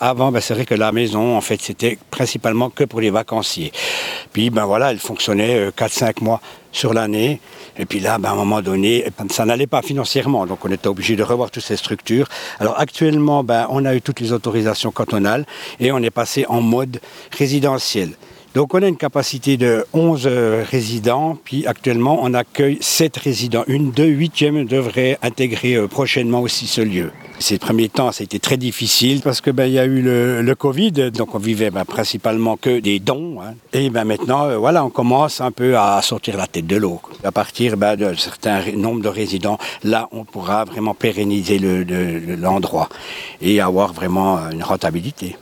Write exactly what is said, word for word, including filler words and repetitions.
Avant, ben, c'est vrai que la maison, en fait, c'était principalement que pour les vacanciers. Puis, ben voilà, elle fonctionnait quatre cinq mois sur l'année. Et puis là, ben, à un moment donné, ça n'allait pas financièrement. Donc, on était obligé de revoir toutes ces structures. Alors, actuellement, ben, on a eu toutes les autorisations cantonales et on est passé en mode résidentiel. Donc on a une capacité de onze euh, résidents, puis actuellement on accueille sept résidents. Une de huitième devrait intégrer euh, prochainement aussi ce lieu. Ces premiers temps, ça a été très difficile parce que ben, il y a eu le, le Covid, donc on vivait ben, principalement que des dons. Hein. Et ben, maintenant, euh, voilà, on commence un peu à sortir la tête de l'eau. À partir ben, d'un certain nombre de résidents, là on pourra vraiment pérenniser le, le, l'endroit et avoir vraiment une rentabilité.